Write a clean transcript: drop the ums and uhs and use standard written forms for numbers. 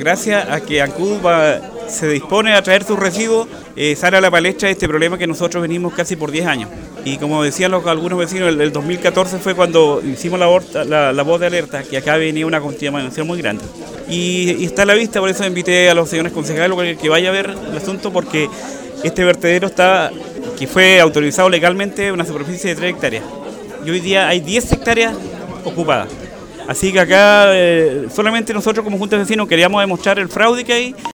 gracias a que ANCUD se dispone a traer sus residuos, sale a la palestra este problema que nosotros venimos casi por 10 años. Y como decían algunos vecinos, el 2014 fue cuando hicimos la voz de alerta, que acá venía una contaminación muy grande. Y está a la vista, por eso invité a los señores concejales que vaya a ver el asunto, porque este vertedero que fue autorizado legalmente, una superficie de 3 hectáreas. Y hoy día hay 10 hectáreas ocupadas. Así que acá solamente nosotros como Junta de Vecinos queríamos demostrar el fraude que hay.